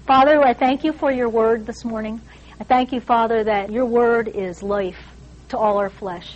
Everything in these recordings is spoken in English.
Father, I thank you for your word this morning. I thank you, Father, that your word is life to all our flesh.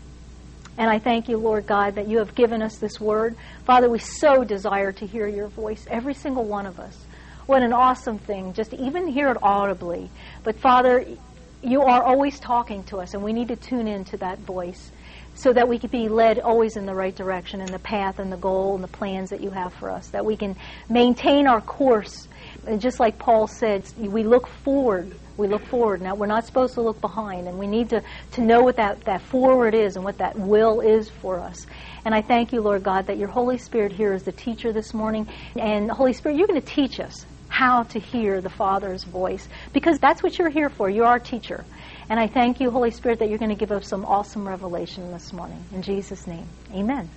And I thank you, Lord God, that you have given us this word. Father, we so desire to hear your voice, every single one of us. What an awesome thing, just to even hear it audibly. But Father, you are always talking to us, and we need to tune into that voice so that we can be led always in the right direction, in the path and the goal and the plans that you have for us, that we can maintain our course. And just like Paul said, we look forward. We look forward. Now, we're not supposed to look behind, and we need to know what that forward is and what that will is for us. And I thank you, Lord God, that your Holy Spirit here is the teacher this morning. And Holy Spirit, you're going to teach us how to hear the Father's voice, because that's what you're here for. You're our teacher. And I thank you, Holy Spirit, that you're going to give us some awesome revelation this morning. In Jesus' name, amen.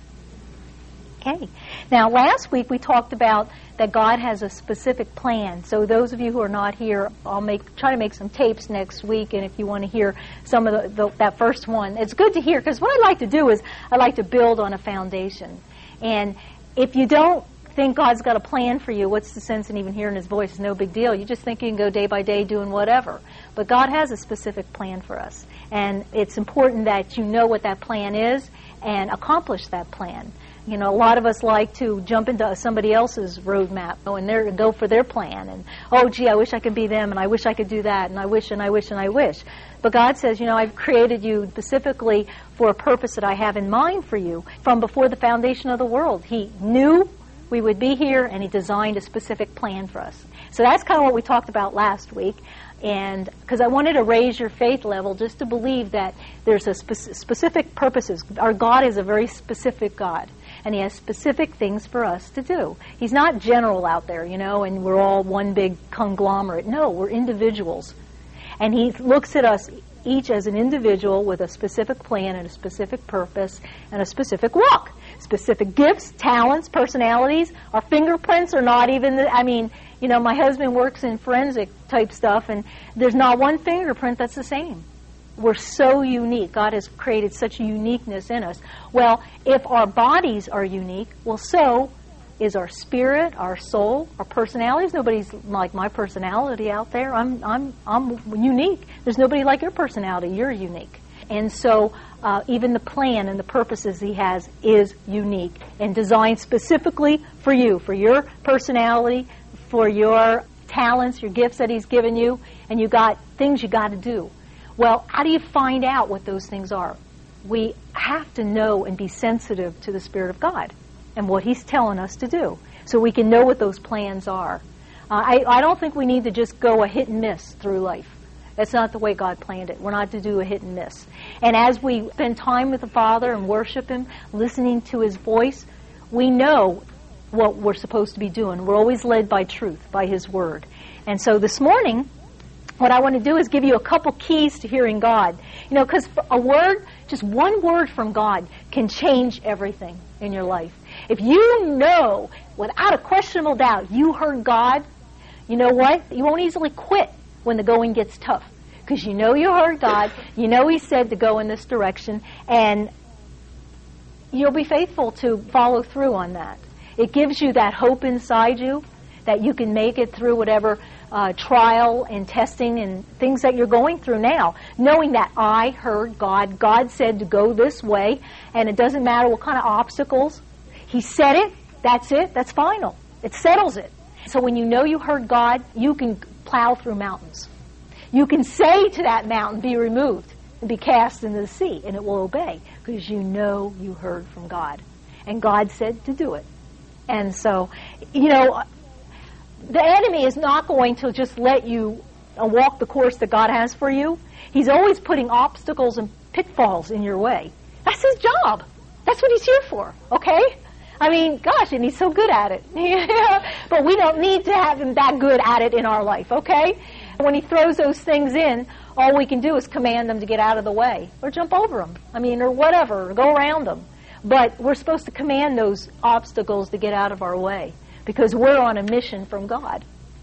Okay. Now, last week we talked about that God has a specific plan. So those of you who are not here, I'll try to make some tapes next week, and if you want to hear some of that first one, it's good to hear, because what I like to do is I like to build on a foundation. And if you don't think God's got a plan for you, what's the sense in even hearing his voice? It's no big deal. You just think you can go day by day doing whatever. But God has a specific plan for us. And it's important that you know what that plan is and accomplish that plan. You know, a lot of us like to jump into somebody else's roadmap and go for their plan. And, oh, gee, I wish I could be them, and I wish I could do that, and I wish, and I wish, and I wish. But God says, you know, I've created you specifically for a purpose that I have in mind for you from before the foundation of the world. He knew we would be here, and he designed a specific plan for us. So that's kind of what we talked about last week. And because I wanted to raise your faith level just to believe that there's a specific purposes. Our God is a very specific God, and he has specific things for us to do. He's not general out there, you know, and we're all one big conglomerate. No, we're individuals. And he looks at us each as an individual with a specific plan and a specific purpose and a specific walk. Specific gifts, talents, personalities. Our fingerprints are not even, you know, my husband works in forensic type stuff, and there's not one fingerprint that's the same. We're so unique. God has created such a uniqueness in us. Well, if our bodies are unique, well, so is our spirit, our soul, our personalities. Nobody's like my personality out there. I'm unique. There's nobody like your personality. You're unique. And so even the plan and the purposes he has is unique and designed specifically for you, for your personality, for your talents, your gifts that he's given you, and you got things you got to do. Well, how do you find out what those things are? We have to know and be sensitive to the Spirit of God and what he's telling us to do, so we can know what those plans are. I don't think we need to just go a hit and miss through life. That's not the way God planned it. We're not to do a hit and miss. And as we spend time with the Father and worship him, listening to his voice, we know what we're supposed to be doing. We're always led by truth, by his word. And so this morning, what I want to do is give you a couple keys to hearing God. You know, because a word, just one word from God can change everything in your life. If you know, without a questionable doubt, you heard God, you know what? You won't easily quit when the going gets tough. Because you know you heard God, you know he said to go in this direction, and you'll be faithful to follow through on that. It gives you that hope inside you that you can make it through whatever trial and testing and things that you're going through now, knowing that I heard God. God said to go this way, and it doesn't matter what kind of obstacles. He said it, that's final. It settles it. So when you know you heard God, you can plow through mountains. You can say to that mountain, be removed and be cast into the sea, and it will obey, because you know you heard from God. And God said to do it. And so, you know, the enemy is not going to just let you walk the course that God has for you. He's always putting obstacles and pitfalls in your way. That's his job. That's what he's here for, okay? I mean, gosh, and he's so good at it. But we don't need to have him that good at it in our life, okay? When he throws those things in, all we can do is command them to get out of the way or jump over them. I mean, or whatever, or go around them. But we're supposed to command those obstacles to get out of our way, because we're on a mission from God.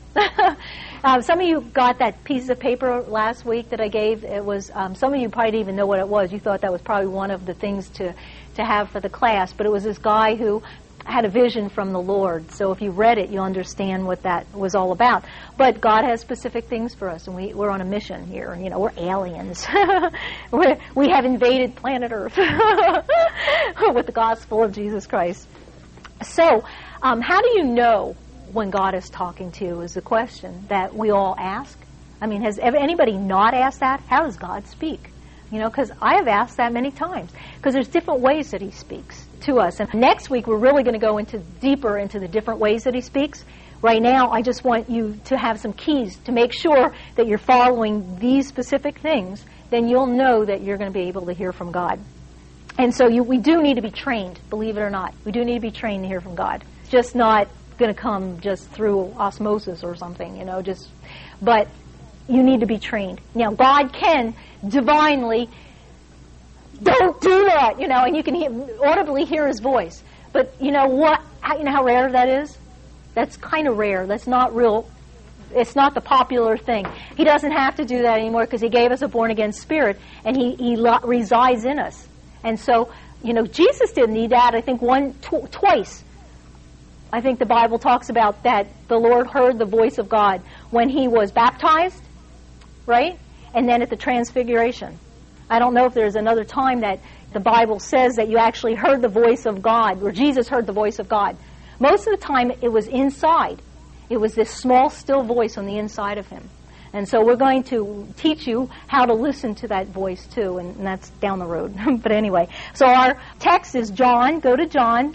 Some of you got that piece of paper last week that I gave. It was some of you probably didn't even know what it was. You thought that was probably one of the things to have for the class. But it was this guy who had a vision from the Lord. So if you read it, you'll understand what that was all about. But God has specific things for us, and we're on a mission here. You know, we're aliens. We have invaded planet Earth with the gospel of Jesus Christ. So how do you know when God is talking to you is the question that we all ask. I mean, has anybody not asked that? How does God speak? You know, because I have asked that many times. Because there's different ways that He speaks to us. And next week, we're really going to go deeper into the different ways that He speaks. Right now, I just want you to have some keys to make sure that you're following these specific things. Then you'll know that you're going to be able to hear from God. And so we do need to be trained, believe it or not. We do need to be trained to hear from God. It's just not going to come just through osmosis or something, you know, but you need to be trained. Now, God can divinely, don't do that, you know, and you can audibly hear His voice. But you know what? You know how rare that is? That's kind of rare. That's not real. It's not the popular thing. He doesn't have to do that anymore because He gave us a born-again spirit, and He resides in us. And so, you know, Jesus didn't need that. I think twice. I think the Bible talks about that the Lord heard the voice of God when He was baptized, right? And then at the Transfiguration. I don't know if there's another time that the Bible says that you actually heard the voice of God, or Jesus heard the voice of God. Most of the time it was inside. It was this small, still voice on the inside of Him. And so we're going to teach you how to listen to that voice too, and that's down the road. But anyway, so our text is John. Go to John,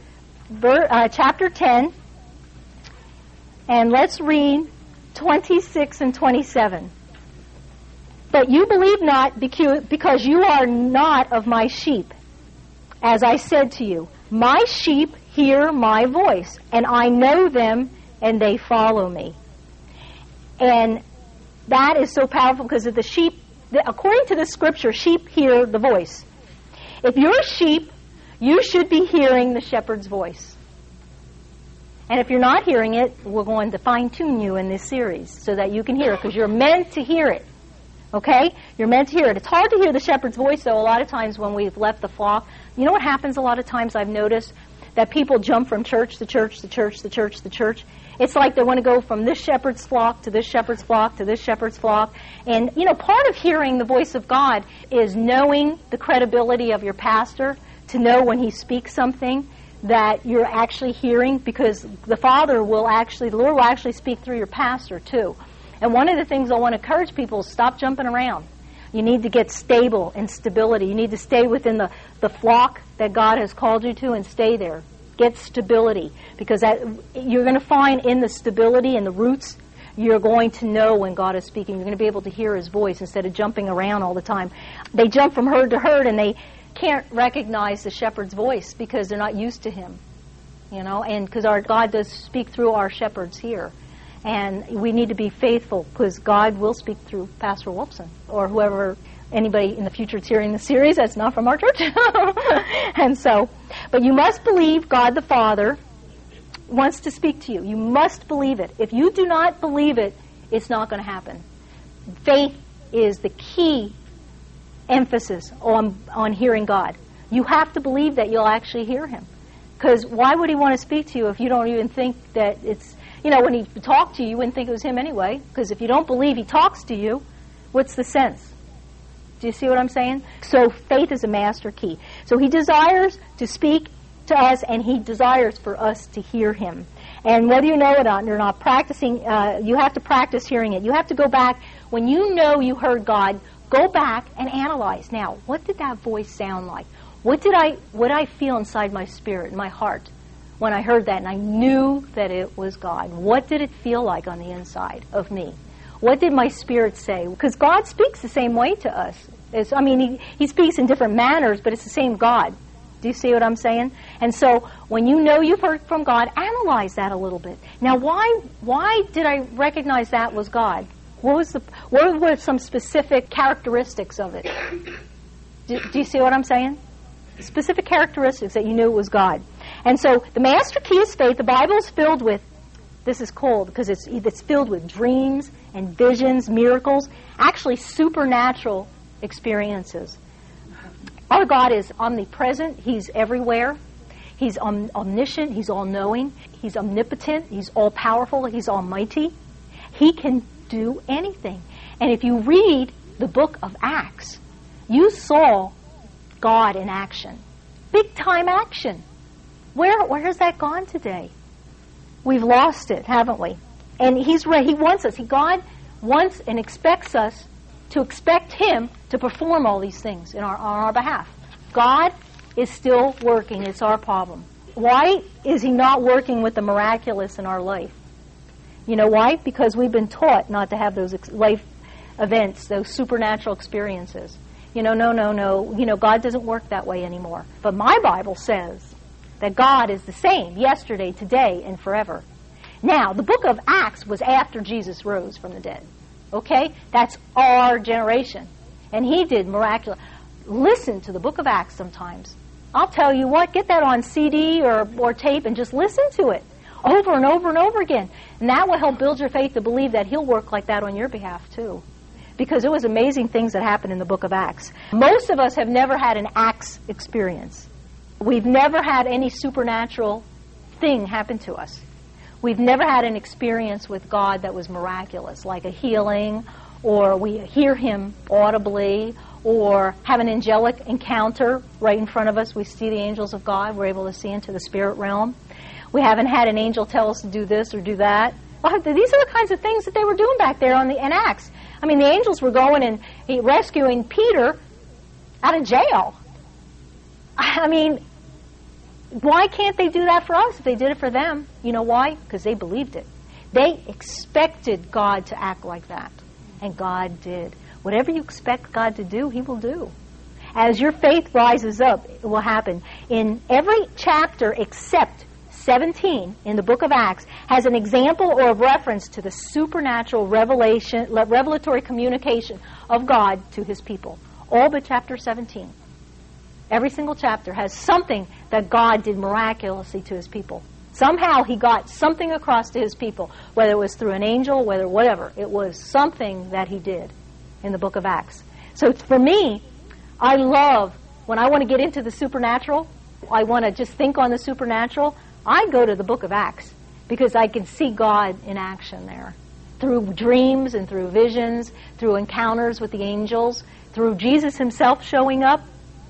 chapter 10, and let's read 26 and 27. But you believe not because you are not of my sheep. As I said to you, my sheep hear my voice, and I know them, and they follow me. And that is so powerful because of the sheep. According to the Scripture, sheep hear the voice. If you're a sheep, you should be hearing the shepherd's voice. And if you're not hearing it, we're going to fine-tune you in this series so that you can hear it, because you're meant to hear it. Okay? You're meant to hear it. It's hard to hear the shepherd's voice, though, a lot of times when we've left the flock. You know what happens a lot of times I've noticed? That people jump from church to church to church to church to church. It's like they want to go from this shepherd's flock to this shepherd's flock to this shepherd's flock. And, you know, part of hearing the voice of God is knowing the credibility of your pastor, to know when he speaks something that you're actually hearing, because the Lord will actually speak through your pastor, too. And one of the things I want to encourage people is stop jumping around. You need to get stable and stability. You need to stay within the flock that God has called you to and stay there. Get stability, because you're going to find in the stability and the roots, you're going to know when God is speaking. You're going to be able to hear His voice instead of jumping around all the time. They jump from herd to herd and they can't recognize the shepherd's voice because they're not used to Him. You know, and because our God does speak through our shepherds here. And we need to be faithful, because God will speak through Pastor Wolfson or anybody in the future that's hearing the series that's not from our church. And so, but you must believe God the Father wants to speak to you. You must believe it. If you do not believe it, it's not going to happen. Faith is the key emphasis on hearing God. You have to believe that you'll actually hear Him. Because why would He want to speak to you if you don't even think that it's... You know, when He talked to you, you wouldn't think it was Him anyway, because if you don't believe He talks to you, what's the sense? Do you see what I'm saying? So faith is a master key. So He desires to speak to us, and He desires for us to hear Him. And whether you know it or not, practicing, you have to practice hearing it. You have to go back. When you know you heard God, go back and analyze. Now, what did that voice sound like? What did I feel inside my spirit, my heart, when I heard that and I knew that it was God? What did it feel like on the inside of me? What did my spirit say? Because God speaks the same way to us. He speaks in different manners, but it's the same God. Do you see what I'm saying? And so when you know you've heard from God, analyze that a little bit. Now, why did I recognize that was God? What were some specific characteristics of it? Do you see what I'm saying? Specific characteristics that you knew it was God. And so the master key is faith. The Bible is filled with, this is cold because it's filled with dreams and visions, miracles, actually supernatural experiences. Our God is omnipresent. He's everywhere. He's omniscient. He's all-knowing. He's omnipotent. He's all-powerful. He's almighty. He can do anything. And if you read the book of Acts, you saw God in action. Big-time action. Where has that gone today? We've lost it, haven't we? And He wants us. God wants and expects us to expect Him to perform all these things on our behalf. God is still working. It's our problem. Why is He not working with the miraculous in our life? You know why? Because we've been taught not to have those life events, those supernatural experiences. No. God doesn't work that way anymore. But my Bible says that God is the same yesterday, today, and forever. Now, the book of Acts was after Jesus rose from the dead. Okay? That's our generation. And He did miraculous. Listen to the book of Acts sometimes. I'll tell you what, get that on CD or tape and just listen to it over and over and over again. And that will help build your faith to believe that He'll work like that on your behalf too. Because it was amazing things that happened in the book of Acts. Most of us have never had an Acts experience. We've never had any supernatural thing happen to us. We've never had an experience with God that was miraculous, like a healing, or we hear Him audibly, or have an angelic encounter right in front of us. We see the angels of God. We're able to see into the spirit realm. We haven't had an angel tell us to do this or do that. Well, these are the kinds of things that they were doing back there in Acts. I mean, the angels were going and rescuing Peter out of jail. I mean, why can't they do that for us if they did it for them? You know why? Because they believed it. They expected God to act like that. And God did. Whatever you expect God to do, He will do. As your faith rises up, it will happen. In every chapter except 17 in the book of Acts has an example or a reference to the supernatural revelatory communication of God to His people. All but chapter 17. Every single chapter has something that God did miraculously to His people. Somehow He got something across to His people, whether it was through an angel, whatever. It was something that He did in the book of Acts. So for me, I love, when I want to get into the supernatural, I want to just think on the supernatural, I go to the book of Acts because I can see God in action there. Through dreams and through visions, through encounters with the angels, through Jesus Himself showing up.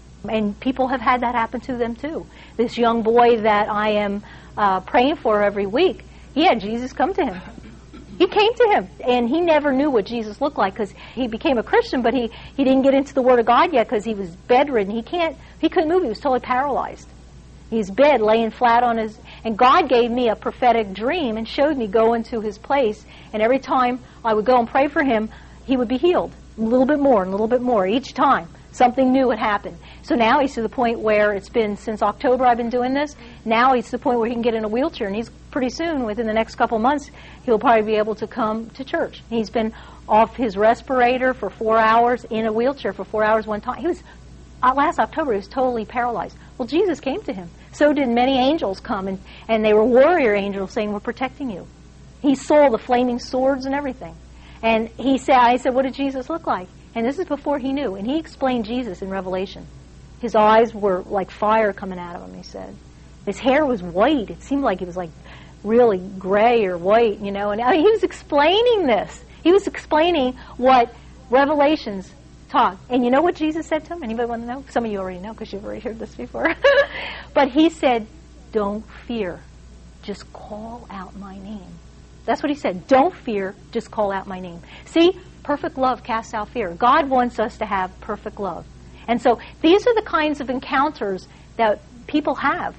And people have had that happen to them too. This young boy that I am praying for every week, he had Jesus come to him. He came to him, and he never knew what Jesus looked like because he became a Christian, but he didn't get into the Word of God yet because he was bedridden. He couldn't move. He was totally paralyzed. He's bed, laying flat on his... And God gave me a prophetic dream and showed me going to his place, and every time I would go and pray for him, he would be healed. A little bit more and a little bit more each time. Something new would happen. So now he's to the point where it's been since October I've been doing this. Now he's to the point where he can get in a wheelchair, and he's pretty soon, within the next couple months, he'll probably be able to come to church. He's been off his respirator for 4 hours, in a wheelchair for 4 hours one time. He was, last October, he was totally paralyzed. Well, Jesus came to him. So did many angels come, and they were warrior angels saying, we're protecting you. He saw the flaming swords and everything. And I said, what did Jesus look like? And this is before he knew. And he explained Jesus in Revelation. His eyes were like fire coming out of him, he said. His hair was white. It seemed like it was like really gray or white, you know. And he was explaining this. He was explaining what Revelations taught. And you know what Jesus said to him? Anybody want to know? Some of you already know because you've already heard this before. But he said, don't fear. Just call out my name. That's what he said. Don't fear. Just call out my name. See? Perfect love casts out fear. God wants us to have perfect love. And so these are the kinds of encounters that people have.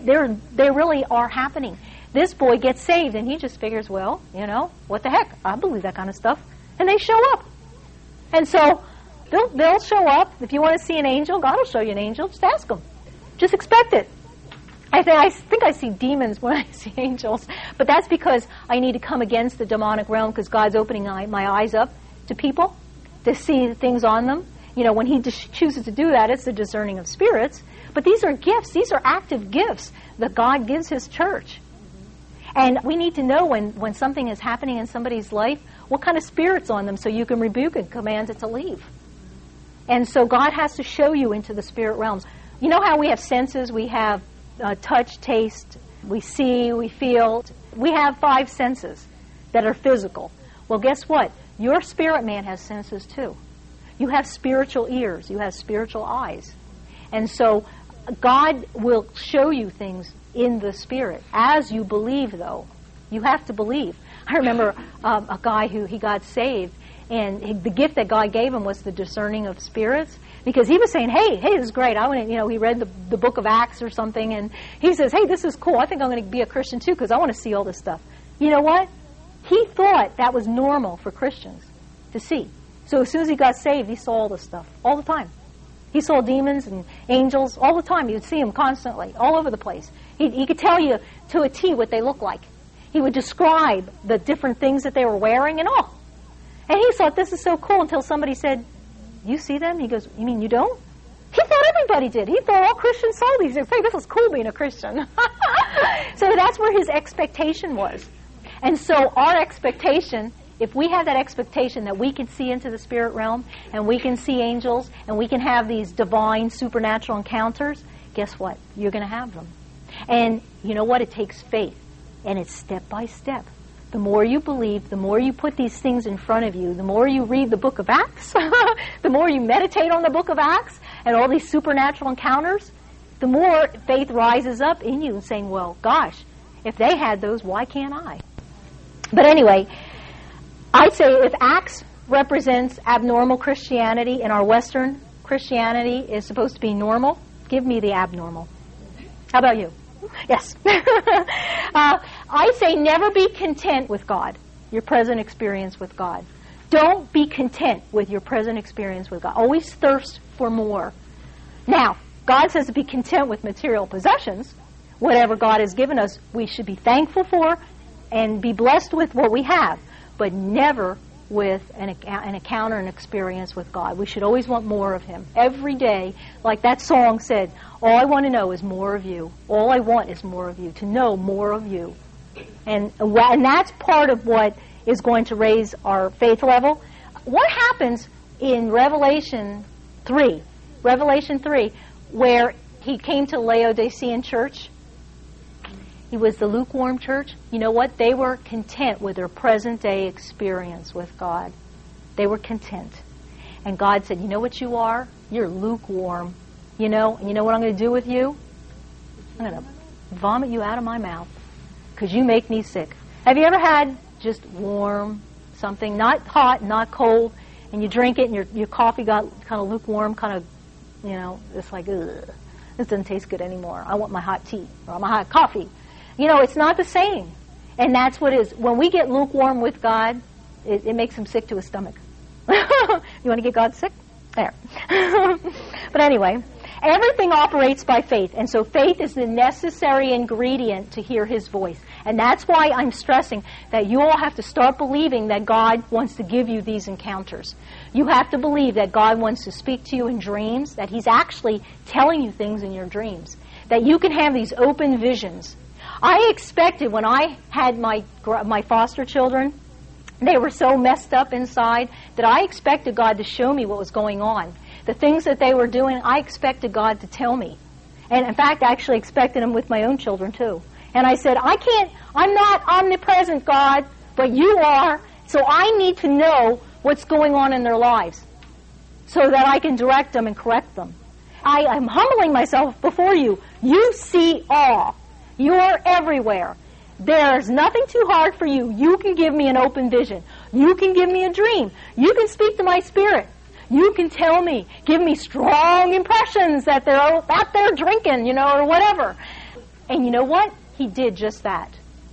They really are happening. This boy gets saved, and he just figures, well, you know, what the heck? I believe that kind of stuff. And they show up. And so they'll show up. If you want to see an angel, God will show you an angel. Just ask them. Just expect it. I think I see demons when I see angels. But that's because I need to come against the demonic realm because God's opening my eyes up to people to see things on them. You know, when He chooses to do that, it's the discerning of spirits. But these are gifts. These are active gifts that God gives His church. And we need to know when something is happening in somebody's life, what kind of spirit's on them so you can rebuke it, command it to leave. And so God has to show you into the spirit realms. You know how we have senses? We have touch, taste, we see, we feel. We have 5 senses that are physical. Well, guess what? Your spirit man has senses too. You have spiritual ears. You have spiritual eyes. And so God will show you things in the spirit as you believe, though. You have to believe. I remember a guy he got saved, and the gift that God gave him was the discerning of spirits, because he was saying, hey, this is great. I want to, he read the book of Acts or something, and he says, hey, this is cool. I think I'm going to be a Christian too, because I want to see all this stuff. You know what? He thought that was normal for Christians to see. So as soon as he got saved, he saw all this stuff all the time. He saw demons and angels all the time. He would see them constantly, all over the place. He could tell you to a T what they look like. He would describe the different things that they were wearing and all. And he thought, this is so cool, until somebody said, you see them? He goes, you mean you don't? He thought everybody did. He thought all Christians saw these. He said, hey, this is cool being a Christian. So that's where his expectation was. And so our expectation, if we have that expectation that we can see into the spirit realm, and we can see angels, and we can have these divine supernatural encounters, guess what? You're going to have them. And you know what? It takes faith. And it's step by step. The more you believe, the more you put these things in front of you, the more you read the book of Acts, the more you meditate on the book of Acts and all these supernatural encounters, the more faith rises up in you and saying, well, gosh, if they had those, why can't I? But anyway, I'd say if Acts represents abnormal Christianity and our Western Christianity is supposed to be normal, give me the abnormal. How about you? Yes. I say never be content with God, your present experience with God. Don't be content with your present experience with God. Always thirst for more. Now, God says to be content with material possessions. Whatever God has given us, we should be thankful for and be blessed with what we have, but never with an encounter and experience with God. We should always want more of Him. Every day, like that song said, all I want to know is more of you. All I want is more of you, to know more of you. And that's part of what is going to raise our faith level. What happens in Revelation 3, where he came to Laodicean church? He was the lukewarm church. You know what? They were content with their present day experience with God. They were content. And God said, you know what you are? You're lukewarm. You know what I'm going to do with you? I'm going to vomit you out of my mouth because you make me sick. Have you ever had just warm something, not hot, not cold, and you drink it and your coffee got kind of lukewarm, kind of, it's like, ugh, this doesn't taste good anymore. I want my hot tea or my hot coffee. It's not the same. And that's what it is. When we get lukewarm with God, it makes him sick to his stomach. You want to get God sick? There. But anyway, everything operates by faith. And so faith is the necessary ingredient to hear his voice. And that's why I'm stressing that you all have to start believing that God wants to give you these encounters. You have to believe that God wants to speak to you in dreams, that he's actually telling you things in your dreams, that you can have these open visions. I expected when I had my foster children, they were so messed up inside that I expected God to show me what was going on. The things that they were doing, I expected God to tell me. And in fact, I actually expected him with my own children too. And I said, I'm not omnipresent, God, but you are, so I need to know what's going on in their lives so that I can direct them and correct them. I'm humbling myself before you. You see all. You're everywhere. There's nothing too hard for you. You can give me an open vision. You can give me a dream. You can speak to my spirit. You can tell me, give me strong impressions that they're out there drinking, or whatever. And you know what? He did just that.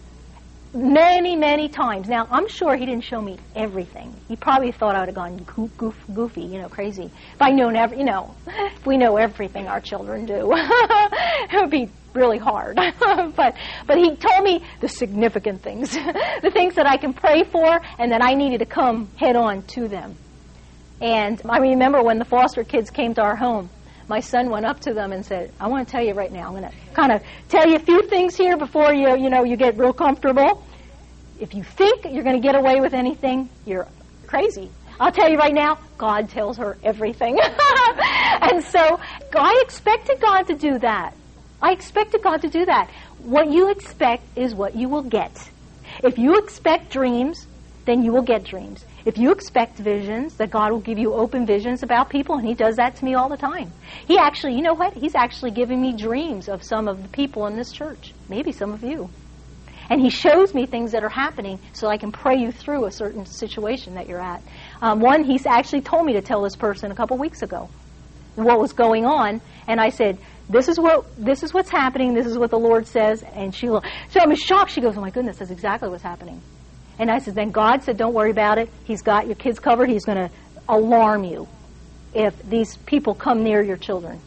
Many, many times. Now, I'm sure he didn't show me everything. He probably thought I would have gone goofy, crazy. If I known if we know everything our children do, it would be really hard. But he told me the significant things, the things that I can pray for and that I needed to come head on to them. And I remember when the foster kids came to our home, my son went up to them and said, I want to tell you right now, I'm going to kind of tell you a few things here before you get real comfortable. If you think you're going to get away with anything, you're crazy. I'll tell you right now, God tells her everything. And so I expected God to do that. I expected God to do that. What you expect is what you will get. If you expect dreams, then you will get dreams. If you expect visions, that God will give you open visions about people, and He does that to me all the time. He actually, you know what? He's actually giving me dreams of some of the people in this church, maybe some of you. And He shows me things that are happening so I can pray you through a certain situation that you're at. One, He's actually told me to tell this person a couple weeks ago what was going on, and I said, this is what's happening, this is what the Lord says, and she was shocked. She goes, oh my goodness, that's exactly what's happening. And I said, then God said, don't worry about it. He's got your kids covered. He's going to alarm you if these people come near your children.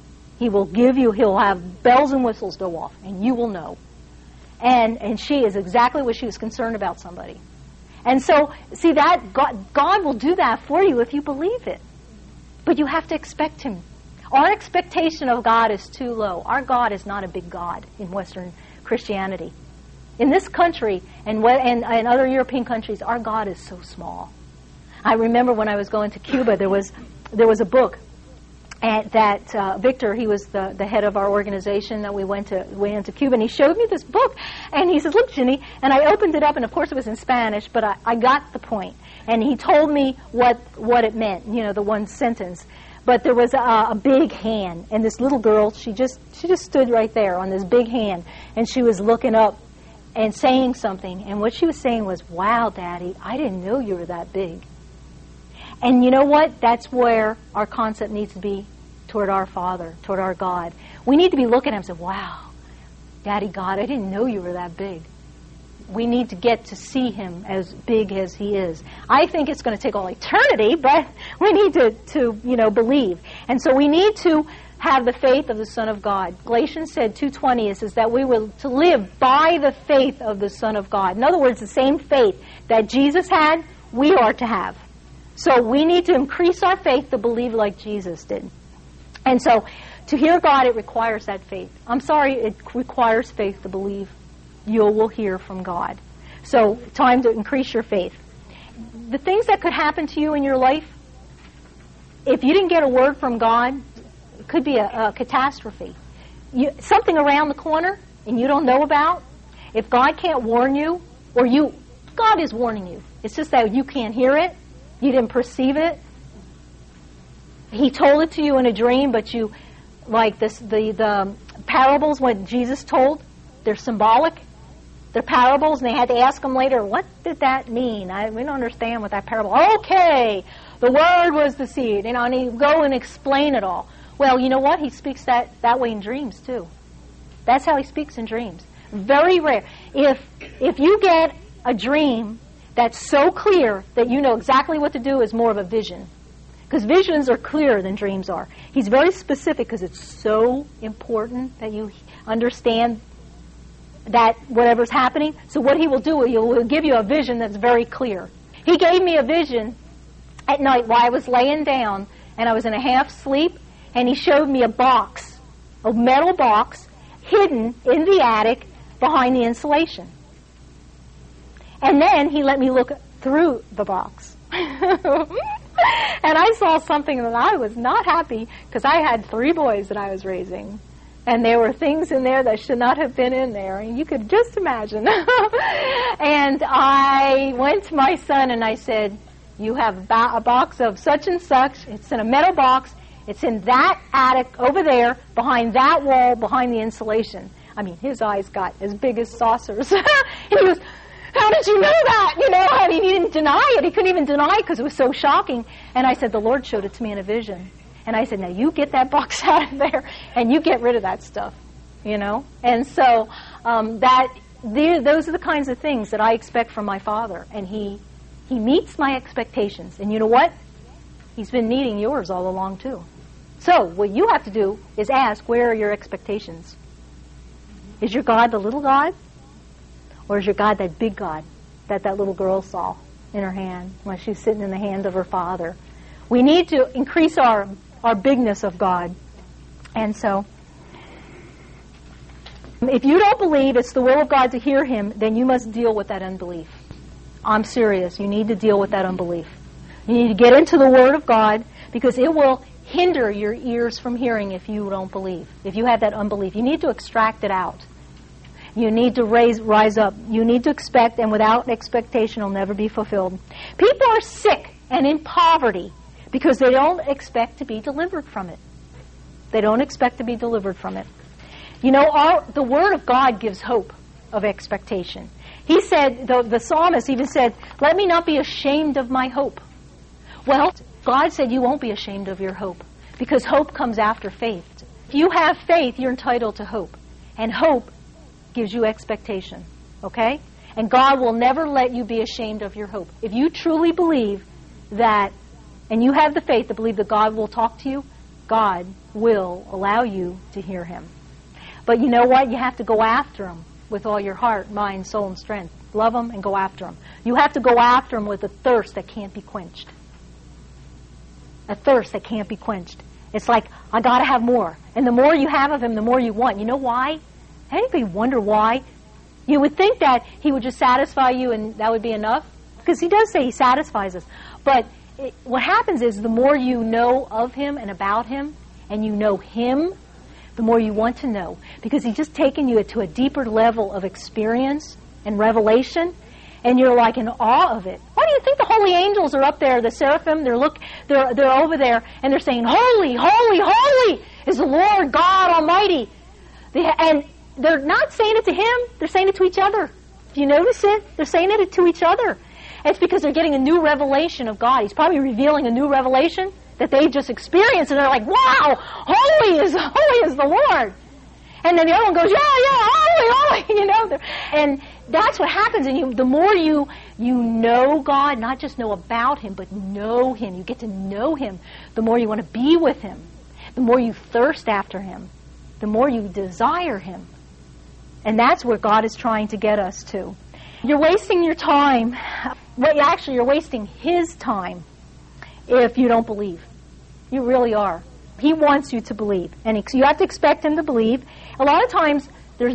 He'll have bells and whistles go off, and you will know. And she is exactly what she was concerned about somebody. And so, see, that God will do that for you if you believe it. But you have to expect Him. Our expectation of God is too low. Our God is not a big God in Western Christianity. In this country and other European countries, our God is so small. I remember when I was going to Cuba, there was a book that Victor, he was the head of our organization that we went into Cuba, and he showed me this book, and he says, look, Ginny, and I opened it up, and of course it was in Spanish, but I got the point. And he told me what it meant, the one sentence. But there was a big hand, and this little girl, she just stood right there on this big hand, and she was looking up and saying something, and what she was saying was, wow, Daddy, I didn't know you were that big. And you know what? That's where our concept needs to be toward our Father, toward our God. We need to be looking at Him and say, wow, Daddy God, I didn't know you were that big. We need to get to see Him as big as He is. I think it's going to take all eternity, but we need to believe. And so we need to have the faith of the Son of God. Galatians said 2:20, it says that we were to live by the faith of the Son of God. In other words, the same faith that Jesus had, we are to have. So we need to increase our faith to believe like Jesus did. And so to hear God, it requires that faith. I'm sorry, it requires faith to believe you will hear from God. So time to increase your faith. The things that could happen to you in your life, if you didn't get a word from God, it could be a catastrophe. Something around the corner and you don't know about, if God can't warn you, God is warning you. It's just that you can't hear it. You didn't perceive it. He told it to you in a dream, but you, like the parables what Jesus told, they're symbolic. They're parables, and they had to ask him later, what did that mean? We don't understand what that parable. Okay, the word was the seed. And he'd go and explain it all. Well, you know what? He speaks that way in dreams, too. That's how he speaks in dreams. Very rare. If you get a dream that's so clear that you know exactly what to do, is more of a vision. Because visions are clearer than dreams are. He's very specific because it's so important that you understand that whatever's happening. So what he will do, he will give you a vision that's very clear. He gave me a vision at night while I was laying down and I was in a half sleep, and he showed me a box, a metal box, hidden in the attic behind the insulation. And then he let me look through the box. And I saw something that I was not happy, because I had 3 boys that I was raising. And there were things in there that should not have been in there. And you could just imagine. And I went to my son and I said, you have a box of such and such. It's in a metal box. It's in that attic over there, behind that wall, behind the insulation. I mean, his eyes got as big as saucers. And he goes, how did you know that? I mean, he didn't deny it. He couldn't even deny it because it was so shocking. And I said, the Lord showed it to me in a vision. And I said, now you get that box out of there and you get rid of that stuff, And so those are the kinds of things that I expect from my Father. And he meets my expectations. And you know what? He's been meeting yours all along, too. So what you have to do is ask, where are your expectations? Is your God the little God? Or is your God that big God that little girl saw in her hand when she was sitting in the hand of her father? We need to increase our bigness of God. And so, if you don't believe it's the will of God to hear Him, then you must deal with that unbelief. I'm serious. You need to deal with that unbelief. You need to get into the Word of God, because hinder your ears from hearing if you don't believe. If you have that unbelief, you need to extract it out. You need to rise up. You need to expect, and without expectation will never be fulfilled. People are sick and in poverty because they don't expect to be delivered from it. They don't expect to be delivered from it. You know, the Word of God gives hope of expectation. He said, the psalmist even said, "Let me not be ashamed of my hope." Well, God said you won't be ashamed of your hope because hope comes after faith. If you have faith, you're entitled to hope. And hope gives you expectation, okay? And God will never let you be ashamed of your hope. If you truly believe that, and you have the faith to believe that God will talk to you, God will allow you to hear Him. But you know what? You have to go after Him with all your heart, mind, soul, and strength. Love Him and go after Him. You have to go after Him with a thirst that can't be quenched. A thirst that can't be quenched. It's like, I got to have more. And the more you have of Him, the more you want. You know why? Anybody wonder why? You would think that He would just satisfy you and that would be enough. Because He does say He satisfies us. But what happens is the more you know of Him and about Him, and you know Him, the more you want to know. Because He's just taken you to a deeper level of experience and revelation, and you're like in awe of it. Why do you think the holy angels are up there, the seraphim? They're over there, and they're saying, "Holy, holy, holy is the Lord God Almighty." And they're not saying it to Him, they're saying it to each other. Do you notice it? They're saying it to each other. It's because they're getting a new revelation of God. He's probably revealing a new revelation that they just experienced, and they're like, "Wow, holy is the Lord." And then the other one goes, "Yeah, holy, you know. And that's what happens. And the more you know God, not just know about Him, but know Him. You get to know Him. The more you want to be with Him. The more you thirst after Him. The more you desire Him. And that's where God is trying to get us to. You're wasting your time. Well, actually, you're wasting His time if you don't believe. You really are. He wants you to believe. And you have to expect Him to believe. A lot of times, there's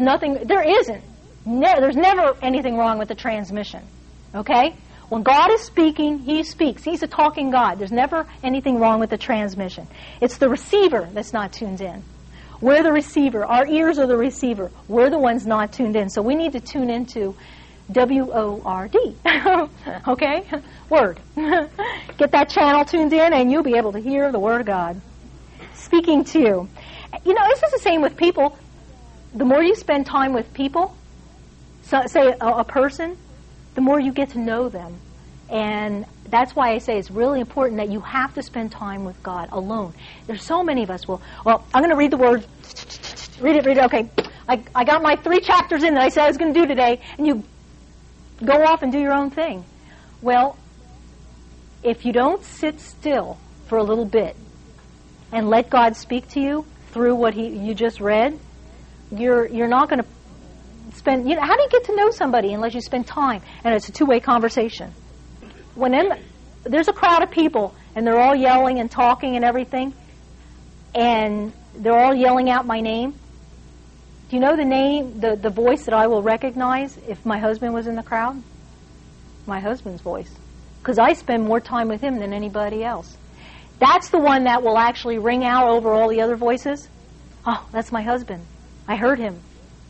never anything wrong with the transmission. Okay? When God is speaking, He speaks. He's a talking God. There's never anything wrong with the transmission. It's the receiver that's not tuned in. We're the receiver. Our ears are the receiver. We're the ones not tuned in. So we need to tune into W-O-R-D. Okay? Word. Get that channel tuned in and you'll be able to hear the Word of God speaking to you. You know, this is the same with people. The more you spend time with people, say a person, the more you get to know them. And that's why I say it's really important that you have to spend time with God alone. There's so many of us. Well, I'm going to read the Word. Read it. Okay. I got my 3 chapters in that I said I was going to do today, and you go off and do your own thing. Well, if you don't sit still for a little bit and let God speak to you through what you just read, you're not going to spend. How do you get to know somebody unless you spend time? And it's a two-way conversation. There's a crowd of people and they're all yelling and talking and everything, and they're all yelling out my name. Do you know the name, the voice that I will recognize if my husband was in the crowd? My husband's voice. Because I spend more time with him than anybody else. That's the one that will actually ring out over all the other voices. Oh, that's my husband. I heard him.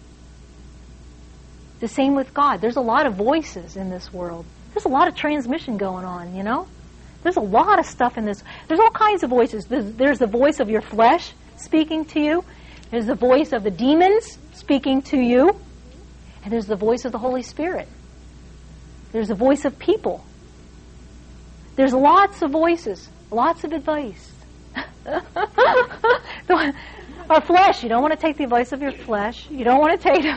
The same with God. There's a lot of voices in this world. There's a lot of transmission going on, you know? There's a lot of stuff in this. There's all kinds of voices. There's the voice of your flesh speaking to you. There's the voice of the demons speaking to you. And there's the voice of the Holy Spirit. There's the voice of people. There's lots of voices, lots of advice. Our flesh, you don't want to take the advice of your flesh. You don't want to take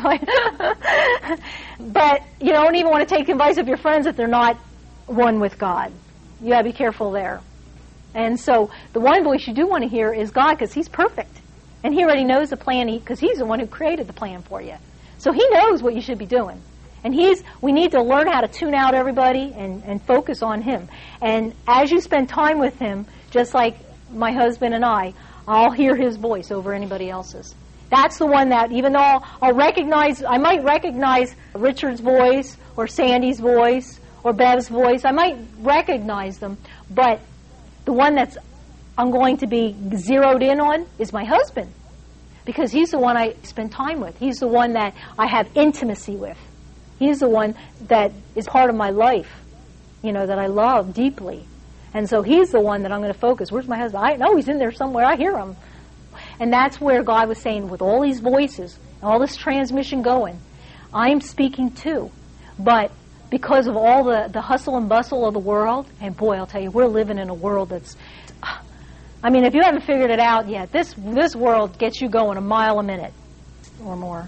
but you don't even want to take the advice of your friends if they're not one with God. You got to be careful there. And so the one voice you do want to hear is God, because He's perfect. And He already knows the plan, because He's the one who created the plan for you. So He knows what you should be doing. And we need to learn how to tune out everybody and focus on Him. And as you spend time with Him, just like my husband and I'll hear His voice over anybody else's. That's the one that, even though I might recognize Richard's voice or Sandy's voice or Bev's voice, I might recognize them, but the one that's I'm going to be zeroed in on is my husband, because he's the one I spend time with. He's the one that I have intimacy with. He's the one that is part of my life, that I love deeply. And so he's the one that I'm going to focus. Where's my husband? I know he's in there somewhere. I hear him. And that's where God was saying, with all these voices, all this transmission going, I'm speaking too. But because of all the hustle and bustle of the world, and boy, I'll tell you, we're living in a world that's, if you haven't figured it out yet, this world gets you going a mile a minute or more.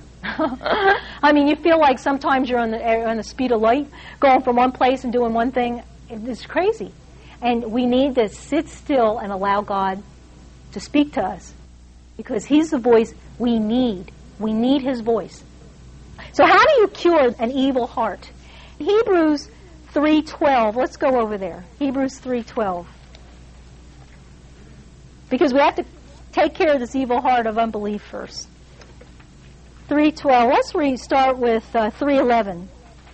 You feel like sometimes you're on the speed of light, going from one place and doing one thing. It's crazy. And we need to sit still and allow God to speak to us, because He's the voice we need. We need His voice. So how do you cure an evil heart? Hebrews 3:12. Let's go over there. Hebrews 3:12. Because we have to take care of this evil heart of unbelief first. 3:12. Let's start with 3:11.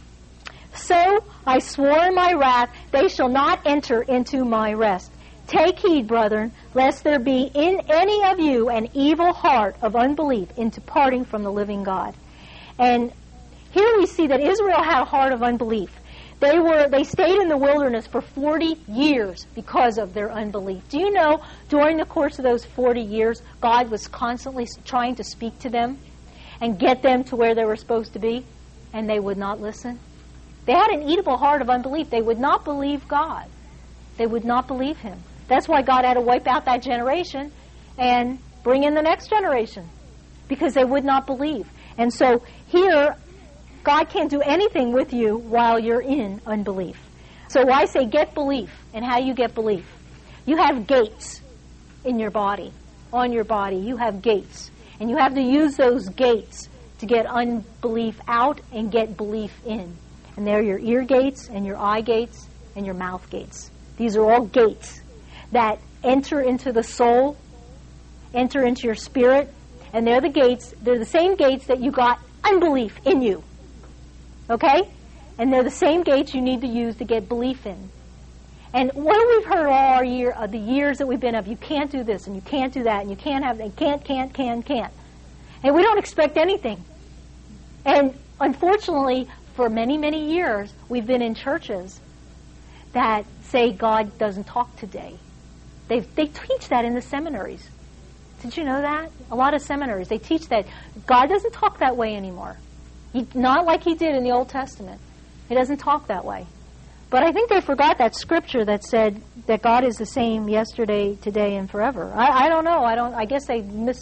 So I swore in my wrath, they shall not enter into my rest. Take heed, brethren, lest there be in any of you an evil heart of unbelief in departing from the living God. And here we see that Israel had a heart of unbelief. They stayed in the wilderness for 40 years because of their unbelief. Do you know, during the course of those 40 years, God was constantly trying to speak to them and get them to where they were supposed to be, and they would not listen? They had an eatable heart of unbelief. They would not believe God. They would not believe Him. That's why God had to wipe out that generation and bring in the next generation, because they would not believe. And so here, God can't do anything with you while you're in unbelief. So I say get belief. And how you get belief? You have gates in your body. On your body, you have gates. And you have to use those gates to get unbelief out and get belief in. And they're your ear gates and your eye gates and your mouth gates. These are all gates that enter into the soul, enter into your spirit, and they're the same gates that you got unbelief in you. Okay? And they're the same gates you need to use to get belief in. And what we've heard all the years that we've been of, you can't do this, and you can't do that, and you can't have that, can't. And we don't expect anything. And unfortunately, for many, many years, we've been in churches that say God doesn't talk today. They teach that in the seminaries. Did you know that? A lot of seminaries, they teach that God doesn't talk that way anymore. Not like He did in the Old Testament. He doesn't talk that way. But I think they forgot that scripture that said that God is the same yesterday, today, and forever. I don't know. I guess they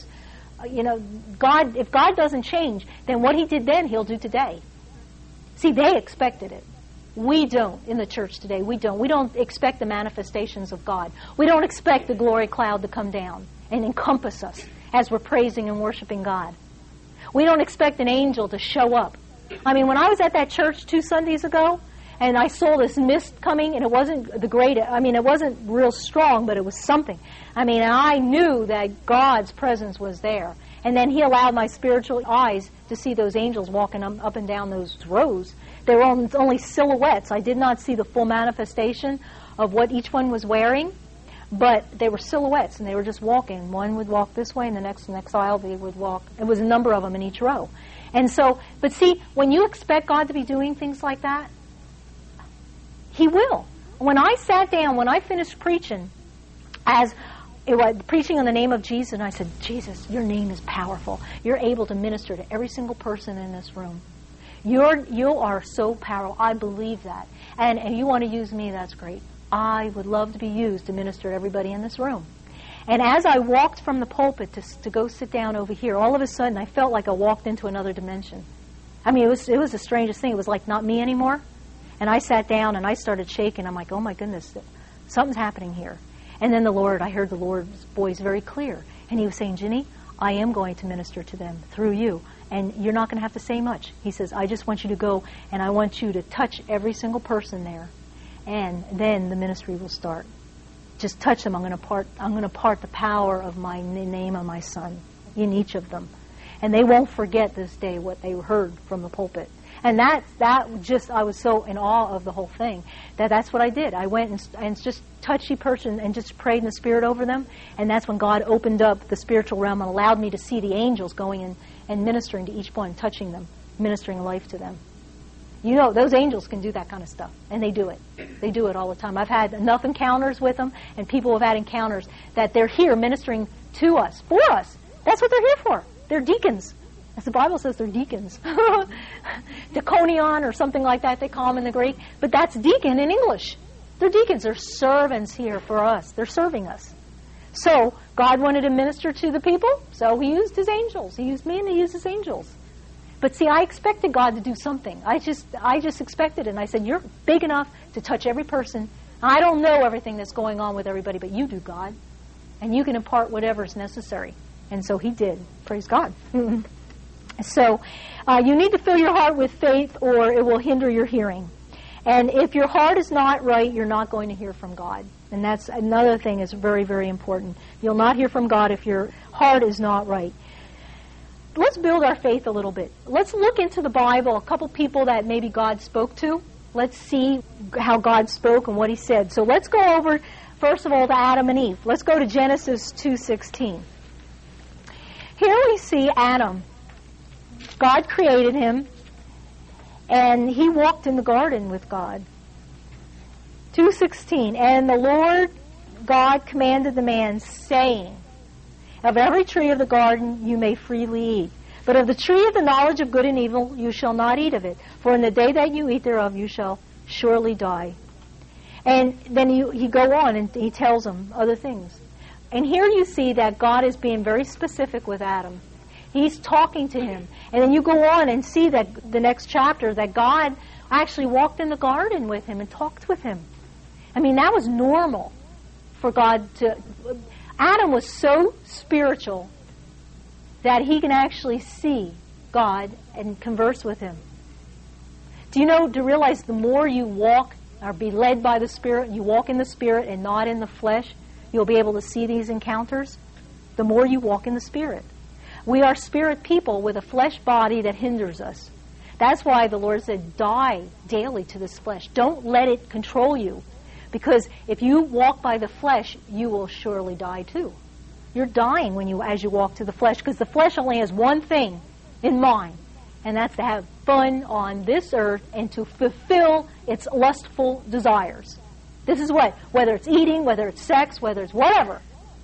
God. If God doesn't change, then what He did then, He'll do today. See, they expected it. We don't in the church today. We don't. We don't expect the manifestations of God. We don't expect the glory cloud to come down and encompass us as we're praising and worshiping God. We don't expect an angel to show up. When I was at that church 2 Sundays ago, and I saw this mist coming, and it wasn't it wasn't real strong, but it was something. I knew that God's presence was there. And then He allowed my spiritual eyes to see those angels walking up and down those rows. They were only silhouettes. I did not see the full manifestation of what each one was wearing, but they were silhouettes, and they were just walking. One would walk this way, and the next aisle they would walk. It was a number of them in each row. And so, but see, when you expect God to be doing things like that, He will. When I sat down, when I finished preaching, preaching in the name of Jesus, and I said, Jesus, your name is powerful. You're able to minister to every single person in this room. You are so powerful. I believe that. And if you want to use me, that's great. I would love to be used to minister to everybody in this room. And as I walked from the pulpit to go sit down over here, all of a sudden I felt like I walked into another dimension. It was the strangest thing. It was like not me anymore. And I sat down and I started shaking. I'm like, oh my goodness, something's happening here. And then I heard the Lord's voice very clear. And He was saying, Ginny, I am going to minister to them through you. And you're not going to have to say much. He says, I just want you to go and I want you to touch every single person there. And then the ministry will start. Just touch them. I'm going to part the power of my name on my Son in each of them. And they won't forget this day what they heard from the pulpit. And that just, I was so in awe of the whole thing that's what I did. I went and just touched each person and just prayed in the Spirit over them. And that's when God opened up the spiritual realm and allowed me to see the angels going in and ministering to each one, touching them, ministering life to them. You know, those angels can do that kind of stuff, and they do it. They do it all the time. I've had enough encounters with them, and people have had encounters that they're here ministering to us, for us. That's what they're here for. They're deacons. As the Bible says, they're deacons. Diakonion or something like that they call them in the Greek. But that's deacon in English. They're deacons. They're servants here for us. They're serving us. So God wanted to minister to the people, so He used His angels. He used me and He used His angels. But see, I expected God to do something. I just expected it. And I said, you're big enough to touch every person. I don't know everything that's going on with everybody, but you do, God. And you can impart whatever is necessary. And so He did. Praise God. So you need to fill your heart with faith or it will hinder your hearing. And if your heart is not right, you're not going to hear from God. And that's another thing that's very, very important. You'll not hear from God if your heart is not right. Let's build our faith a little bit. Let's look into the Bible, a couple people that maybe God spoke to. Let's see how God spoke and what He said. So let's go over, first of all, to Adam and Eve. Let's go to Genesis 2:16. Here we see Adam. God created him, and he walked in the garden with God. 2:16, and the Lord God commanded the man, saying, of every tree of the garden you may freely eat, but of the tree of the knowledge of good and evil you shall not eat of it, for in the day that you eat thereof you shall surely die. And then he go on and he tells him other things. And here you see that God is being very specific with Adam. He's talking to him. And then you go on and see that the next chapter that God actually walked in the garden with him and talked with him. I mean, that was normal for God to... Adam was so spiritual that he can actually see God and converse with Him. Do you know, to realize the more you walk or be led by the Spirit, you walk in the Spirit and not in the flesh, you'll be able to see these encounters, the more you walk in the Spirit. We are spirit people with a flesh body that hinders us. That's why the Lord said, die daily to this flesh. Don't let it control you. Because if you walk by the flesh, you will surely die too. You're dying as you walk to the flesh, because the flesh only has one thing in mind, and that's to have fun on this earth and to fulfill its lustful desires. This is what, whether it's eating, whether it's sex, whether it's whatever,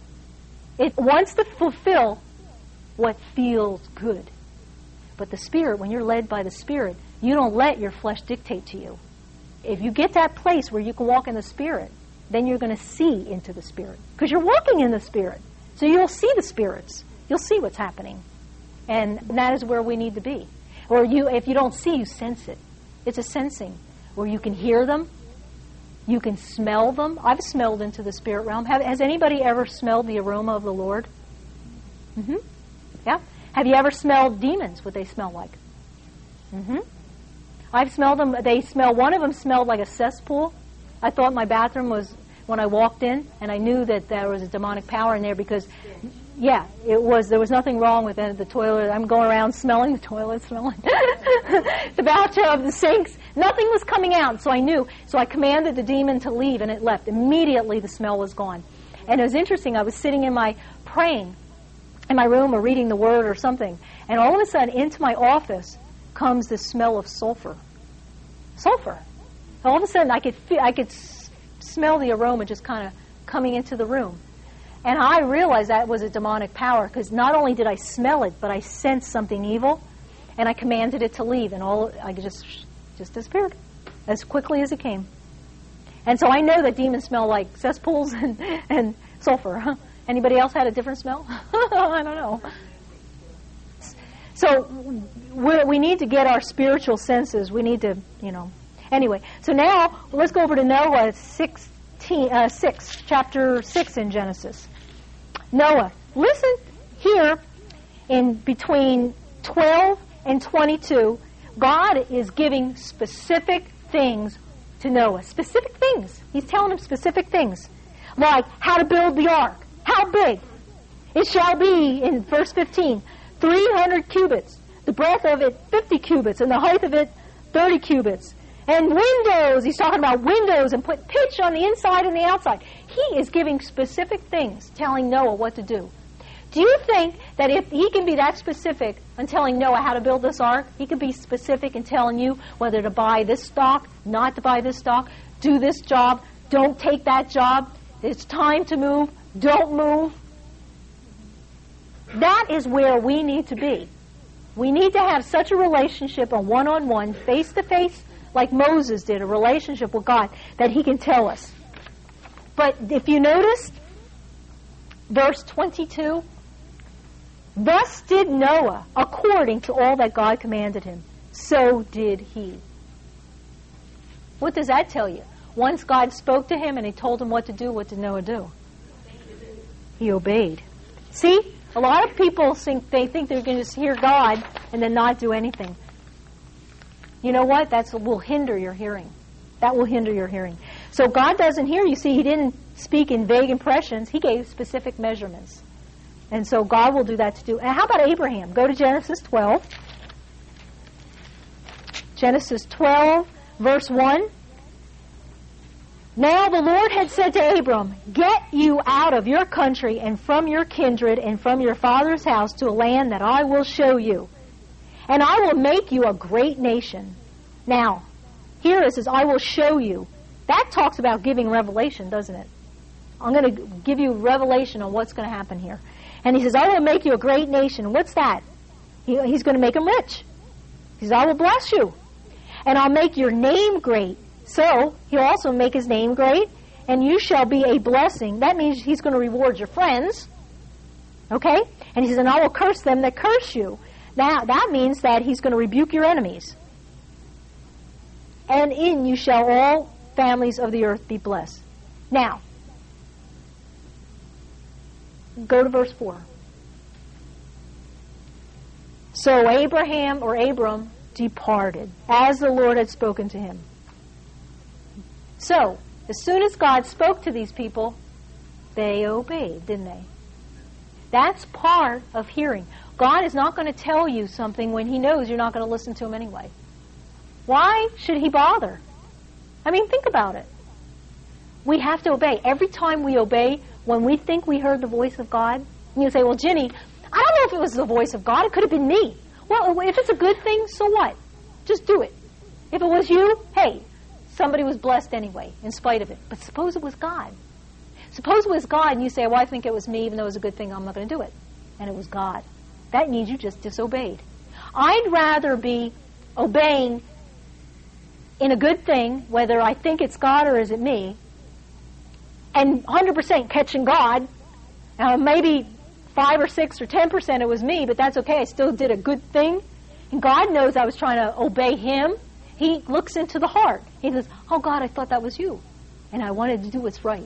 it wants to fulfill what feels good. But the Spirit, when you're led by the Spirit, you don't let your flesh dictate to you. If you get that place where you can walk in the Spirit, then you're going to see into the Spirit. Because you're walking in the Spirit. So you'll see the spirits. You'll see what's happening. And that is where we need to be. Or if you don't see, you sense it. It's a sensing. Where you can hear them. You can smell them. I've smelled into the spirit realm. Has anybody ever smelled the aroma of the Lord? Mm-hmm. Yeah. Have you ever smelled demons, what they smell like? Mm-hmm. I've smelled them. One of them smelled like a cesspool. I thought my bathroom was, when I walked in, and I knew that there was a demonic power in there because, yeah, there was nothing wrong with the toilet. I'm going around smelling the toilet, smelling the bathtub, the sinks. Nothing was coming out, so I knew. So I commanded the demon to leave, and it left. Immediately the smell was gone. And it was interesting. I was sitting praying in my room or reading the Word or something, and all of a sudden into my office comes the smell of sulfur. Sulfur. All of a sudden, I could smell the aroma just kind of coming into the room, and I realized that was a demonic power because not only did I smell it, but I sensed something evil, and I commanded it to leave, and I just disappeared as quickly as it came. And so I know that demons smell like cesspools and sulfur. Huh? Anybody else had a different smell? I don't know. So we need to get our spiritual senses. We need to, Anyway, so now let's go over to Noah 6, chapter 6 in Genesis. Noah. Listen here in between 12 and 22. God is giving specific things to Noah. Specific things. He's telling him specific things. Like how to build the ark. How big? It shall be, in verse 15, 300 cubits, the breadth of it 50 cubits, and the height of it 30 cubits. And windows, he's talking about windows, and put pitch on the inside and the outside. He is giving specific things, telling Noah what to do. Do you think that if he can be that specific in telling Noah how to build this ark, he could be specific in telling you whether to buy this stock, not to buy this stock, do this job, don't take that job, it's time to move, don't move? That is where we need to be. We need to have such a relationship, a one-on-one, face-to-face, like Moses did, a relationship with God, that he can tell us. But if you notice, verse 22, thus did Noah, according to all that God commanded him. So did he. What does that tell you? Once God spoke to him and he told him what to do, what did Noah do? He obeyed. See? A lot of people think they're going to just hear God and then not do anything. You know what? That will hinder your hearing. That will hinder your hearing. So God doesn't hear you. See, he didn't speak in vague impressions. He gave specific measurements. And so God will do that to do. And how about Abraham? Go to Genesis 12. Genesis 12, verse 1. Now the Lord had said to Abram, get you out of your country and from your kindred and from your father's house to a land that I will show you. And I will make you a great nation. Now, here it says, I will show you. That talks about giving revelation, doesn't it? I'm going to give you revelation on what's going to happen here. And he says, I will make you a great nation. What's that? He's going to make him rich. He says, I will bless you. And I'll make your name great. So, he'll also make his name great, and you shall be a blessing. That means he's going to reward your friends. Okay? And he says, and I will curse them that curse you. Now, that means that he's going to rebuke your enemies. And in you shall all families of the earth be blessed. Now, go to verse 4. So Abram departed, as the Lord had spoken to him. So, as soon as God spoke to these people, they obeyed, didn't they? That's part of hearing. God is not going to tell you something when he knows you're not going to listen to him anyway. Why should he bother? I mean, think about it. We have to obey. Every time we obey, when we think we heard the voice of God, you say, well, Ginny, I don't know if it was the voice of God. It could have been me. Well, if it's a good thing, so what? Just do it. If it was you, hey, somebody was blessed anyway, in spite of it. But suppose it was God. Suppose it was God and you say, well, I think it was me, even though it was a good thing, I'm not going to do it. And it was God. That means you just disobeyed. I'd rather be obeying in a good thing, whether I think it's God or is it me, and 100% catching God. Maybe 5 or 6 or 10% it was me, but that's okay. I still did a good thing. And God knows I was trying to obey him. He looks into the heart. He says, oh, God, I thought that was you. And I wanted to do what's right.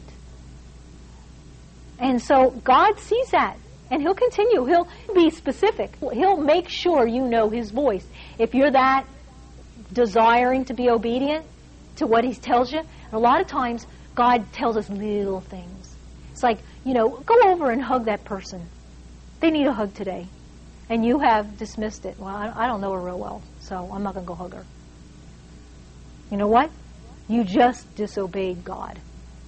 And so God sees that. And he'll continue. He'll be specific. He'll make sure you know his voice. If you're that desiring to be obedient to what he tells you, a lot of times God tells us little things. It's like, go over and hug that person. They need a hug today. And you have dismissed it. Well, I don't know her real well, so I'm not going to go hug her. You know what? You just disobeyed God.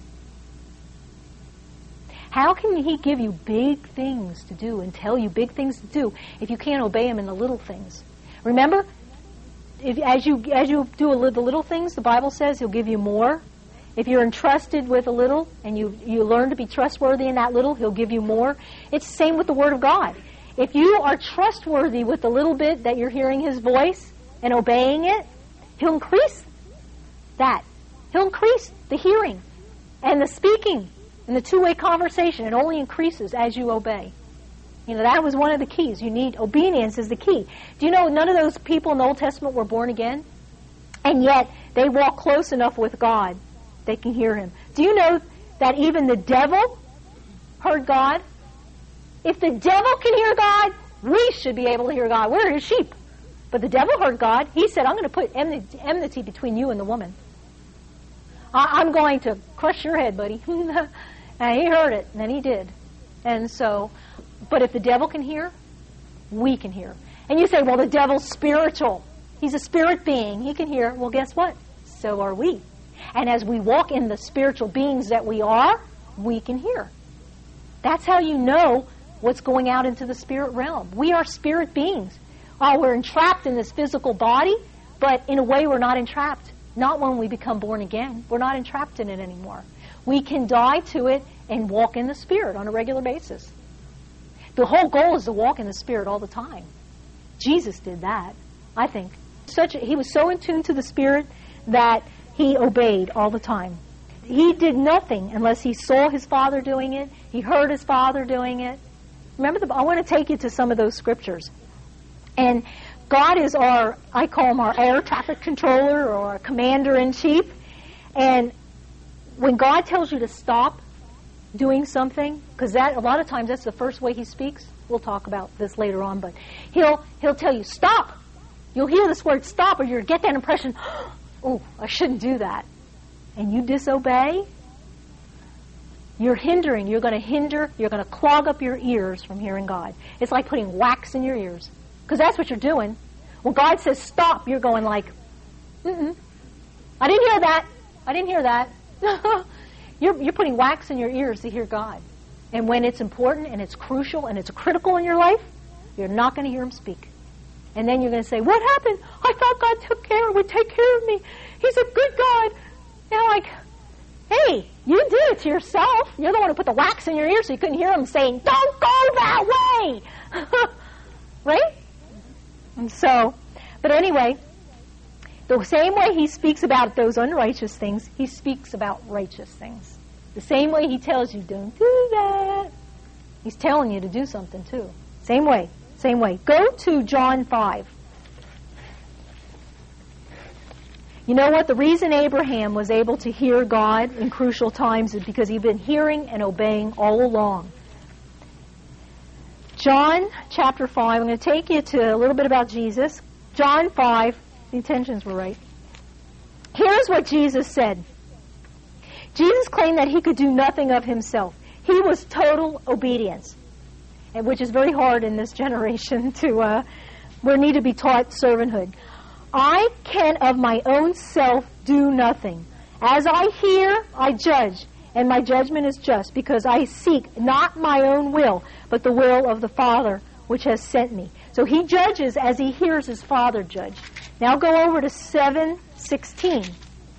How can he give you big things to do and tell you big things to do if you can't obey him in the little things? Remember, as you do the little things, the Bible says he'll give you more. If you're entrusted with a little and you learn to be trustworthy in that little, he'll give you more. It's the same with the Word of God. If you are trustworthy with the little bit that you're hearing his voice and obeying it, he'll increase that. He'll increase the hearing and the speaking and the two-way conversation. It only increases as you obey. That was one of the keys. You need obedience is the key. Do you know none of those people in the Old Testament were born again? And yet they walk close enough with God they can hear him. Do you know that even the devil heard God? If the devil can hear God, we should be able to hear God. We're his sheep. But the devil heard God. He said, I'm going to put enmity between you and the woman. I'm going to crush your head, buddy. And he heard it, and then he did. And so, but if the devil can hear, we can hear. And you say, well, the devil's spiritual. He's a spirit being. He can hear. Well, guess what? So are we. And as we walk in the spiritual beings that we are, we can hear. That's how you know what's going out into the spirit realm. We are spirit beings. We're entrapped in this physical body, but in a way we're not entrapped. Not when we become born again. We're not entrapped in it anymore. We can die to it and walk in the Spirit on a regular basis. The whole goal is to walk in the Spirit all the time. Jesus did that, I think. He was so in tune to the Spirit that he obeyed all the time. He did nothing unless he saw his Father doing it. He heard his Father doing it. Remember, I want to take you to some of those scriptures. And God is I call him our air traffic controller or our commander-in-chief. And when God tells you to stop doing something, because a lot of times that's the first way he speaks. We'll talk about this later on, but he'll tell you, stop. You'll hear this word stop, or you'll get that impression, oh, I shouldn't do that. And you disobey, you're hindering. You're going to clog up your ears from hearing God. It's like putting wax in your ears. Because that's what you're doing. When God says stop, you're going like, I didn't hear that. I didn't hear that. You're putting wax in your ears to hear God. And when it's important and it's crucial and it's critical in your life, you're not going to hear him speak. And then you're going to say, what happened? I thought God would take care of me. He's a good God. Now, like, hey, you did it to yourself. You're the one who put the wax in your ear so you couldn't hear him saying, don't go that way. Right? And so, but anyway, the same way he speaks about those unrighteous things, he speaks about righteous things. The same way he tells you, don't do that, he's telling you to do something too. Same way. Go to John 5. You know what? The reason Abraham was able to hear God in crucial times is because he'd been hearing and obeying all along. John chapter 5, I'm going to take you to a little bit about Jesus. John 5, the intentions were right. Here's what Jesus said. Jesus claimed that he could do nothing of himself. He was total obedience, which is very hard in this generation we need to be taught servanthood. I can of my own self do nothing. As I hear, I judge, and my judgment is just, because I seek not my own will, but the will of the Father which has sent me. So he judges as he hears his Father judge. Now go over to 7:16.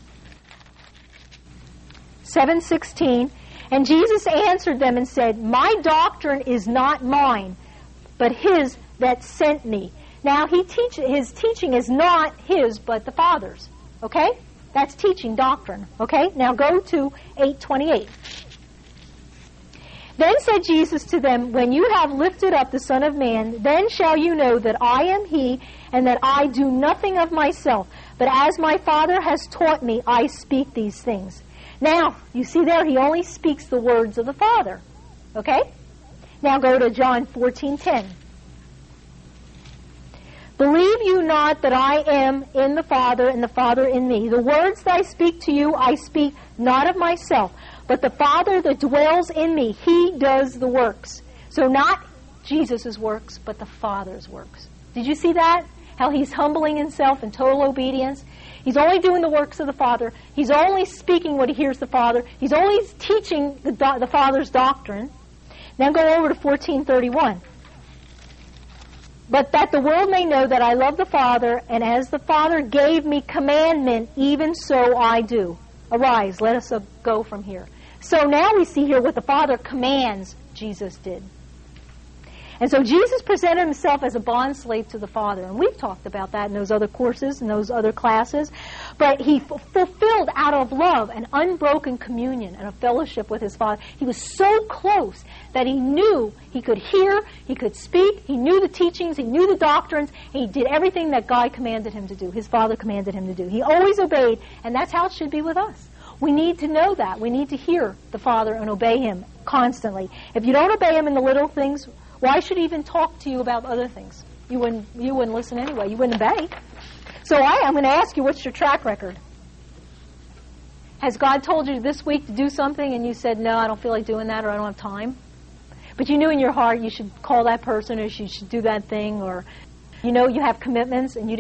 7:16. And Jesus answered them and said, my doctrine is not mine, but his that sent me. Now his teaching is not his, but the Father's. Okay? That's teaching doctrine. Okay? Now go to 8:28. Then said Jesus to them, when you have lifted up the Son of Man, then shall you know that I am he, and that I do nothing of myself, but as my Father has taught me, I speak these things. Now, you see there, he only speaks the words of the Father. Okay? Now go to John 14:10. Believe you not that I am in the Father, and the Father in me. The words that I speak to you, I speak not of myself, but the Father that dwells in me, he does the works. So not Jesus' works, but the Father's works. Did you see that? How he's humbling himself in total obedience. He's only doing the works of the Father. He's only speaking what he hears the Father. He's only teaching the Father's doctrine. Now go over to 14:31. But that the world may know that I love the Father, and as the Father gave me commandment, even so I do. Arise, let us go from here. So now we see here what the Father commands Jesus did. And so Jesus presented himself as a bondslave to the Father. And we've talked about that in those other courses, in those other classes. But he fulfilled out of love an unbroken communion and a fellowship with his Father. He was so close that he knew he could hear, he could speak, he knew the teachings, he knew the doctrines, and he did everything that God commanded him to do, his Father commanded him to do. He always obeyed, and that's how it should be with us. We need to know that. We need to hear the Father and obey him constantly. If you don't obey him in the little things, why should he even talk to you about other things? You wouldn't listen anyway. You wouldn't obey. So I'm going to ask you, what's your track record? Has God told you this week to do something and you said, no, I don't feel like doing that, or I don't have time? But you knew in your heart you should call that person, or you should do that thing, or you know you have commitments and you didn't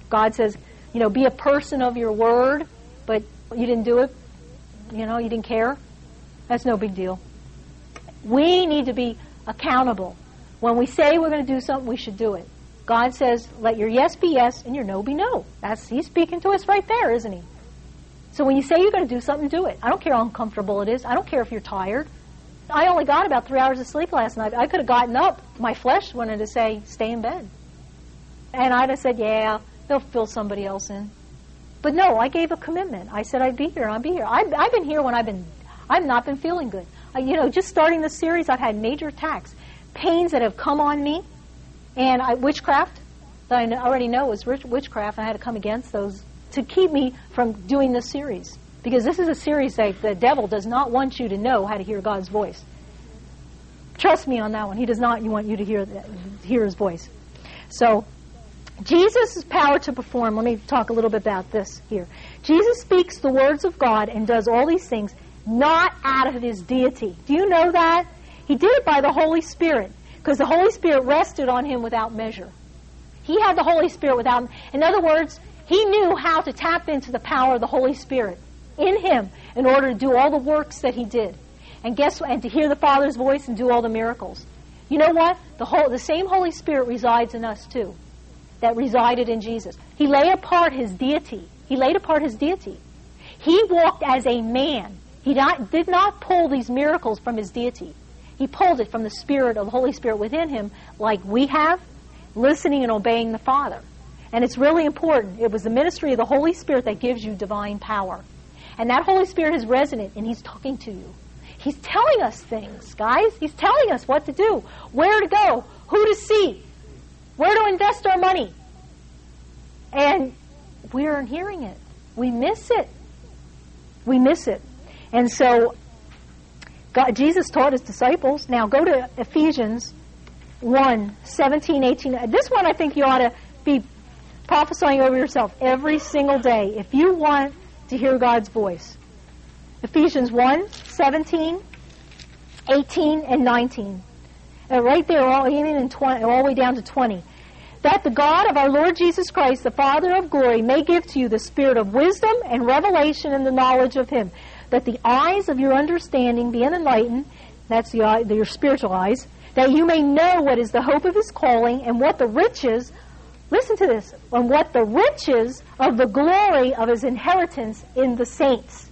God says, be a person of your word, but you didn't do it, you didn't care, that's no big deal. We need to be accountable. When we say we're going to do something, we should do it. God says, let your yes be yes and your no be no. He's speaking to us right there, isn't he? So when you say you're going to do something, do it. I don't care how uncomfortable it is. I don't care if you're tired. I only got about 3 hours of sleep last night. I could have gotten up. My flesh wanted to say, stay in bed. And I'd have said, yeah, they'll fill somebody else in. But no, I gave a commitment. I said I'd be here. I'd be here. I've been here when I've not been feeling good. Just starting this series, I've had major attacks, pains that have come on me, and witchcraft that I already know is witchcraft. And I had to come against those to keep me from doing this series, because this is a series that the devil does not want you to know how to hear God's voice. Trust me on that one. He does not want you to hear his voice. So, Jesus' power to perform. Let me talk a little bit about this here. Jesus speaks the words of God and does all these things not out of his deity. Do you know that? He did it by the Holy Spirit, because the Holy Spirit rested on him without measure. He had the Holy Spirit without... In other words, he knew how to tap into the power of the Holy Spirit in him in order to do all the works that he did. And to hear the Father's voice and do all the miracles. You know what? The same Holy Spirit resides in us too, that resided in Jesus. He laid apart his deity. He walked as a man. He did not pull these miracles from his deity. He pulled it from the Spirit of the Holy Spirit within him, like we have, listening and obeying the Father. And it's really important. It was the ministry of the Holy Spirit that gives you divine power. And that Holy Spirit is resonant, and he's talking to you. He's telling us things, guys. He's telling us what to do, where to go, who to see, where to invest our money. And we aren't hearing it. We miss it. And so Jesus taught his disciples. Now go to Ephesians 1:17-18. This one I think you ought to be prophesying over yourself every single day if you want to hear God's voice. Ephesians 1:17, 18, and 19. Right there, all the way down to 20. That the God of our Lord Jesus Christ, the Father of glory, may give to you the spirit of wisdom and revelation in the knowledge of him, that the eyes of your understanding be enlightened, that's your spiritual eyes, that you may know what is the hope of his calling and what the riches, listen to this, and what the riches of the glory of his inheritance in the saints.